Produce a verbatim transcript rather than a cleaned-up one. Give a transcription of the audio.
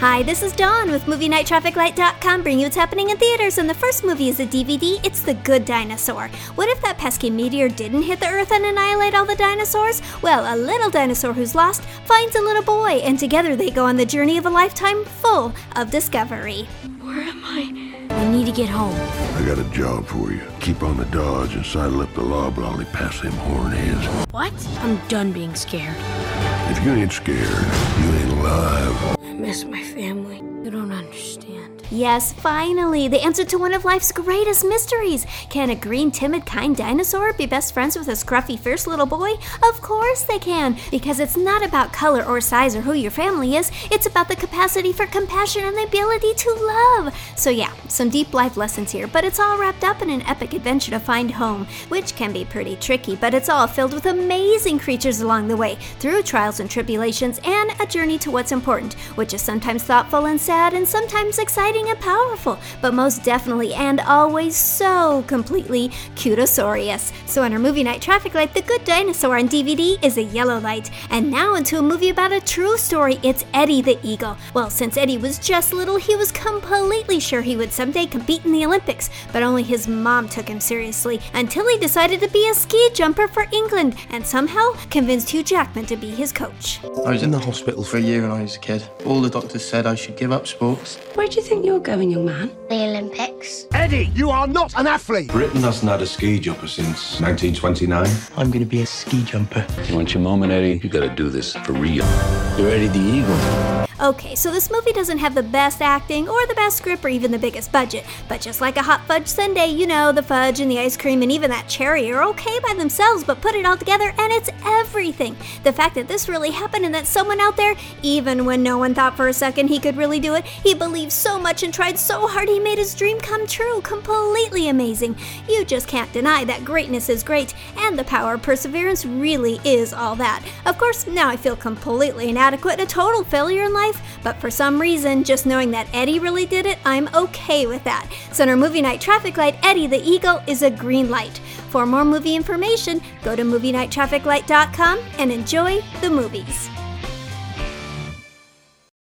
Hi, this is Dawn with Movie Night Traffic Light dot com, bringing you what's happening in theaters, and the first movie is a D V D. It's The Good Dinosaur. What if that pesky meteor didn't hit the Earth and annihilate all the dinosaurs? Well, a little dinosaur who's lost finds a little boy, and together they go on the journey of a lifetime full of discovery. Where am I? We need to get home. I got a job for you. Keep on the dodge and sidle up the lob while they pass them hornheads. What? I'm done being scared. If you ain't scared, you ain't alive. I miss my family. You don't understand. Yes, finally, the answer to one of life's greatest mysteries. Can a green, timid, kind dinosaur be best friends with a scruffy, fierce little boy? Of course they can, because it's not about color or size or who your family is. It's about the capacity for compassion and the ability to love. So yeah, some deep life lessons here, but it's all wrapped up in an epic adventure to find home, which can be pretty tricky, but it's all filled with amazing creatures along the way, through trials and tribulations, and a journey to what's important, which is sometimes thoughtful and sad, and sometimes exciting and powerful, but most definitely and always so completely cutosaurus. So on our Movie Night Traffic Light, The Good Dinosaur on D V D is a yellow light. And now into a movie about a true story, it's Eddie the Eagle. Well, since Eddie was just little, he was completely sure he would someday compete in the Olympics, but only his mom took him seriously until he decided to be a ski jumper for England and somehow convinced Hugh Jackman to be his coach. I was in the hospital for a year when I was a kid. All the doctors said I should give up sports. Where do you think you're going, young man? The Olympics. Eddie, you are not an athlete! Britain hasn't had a ski jumper since nineteen twenty-nine. I'm going to be a ski jumper. You want your moment, Eddie? You gotta do this for real. You're Eddie the Eagle. Okay, so this movie doesn't have the best acting or the best script or even the biggest budget, but just like a hot fudge sundae, you know, the fudge and the ice cream and even that cherry are okay by themselves, but put it all together and it's everything. The fact that this really happened and that someone out there, even when no one thought for a second he could really do it, he believed so much and tried so hard he made his dream come true. Completely amazing. You just can't deny that greatness is great, and the power of perseverance really is all that. Of course, now I feel completely inadequate and a total failure in life, but for some reason, just knowing that Eddie really did it, I'm okay with that. So in our Movie Night Traffic Light, Eddie the Eagle is a green light. For more movie information, go to Movie Night Traffic Light dot com and enjoy the movies.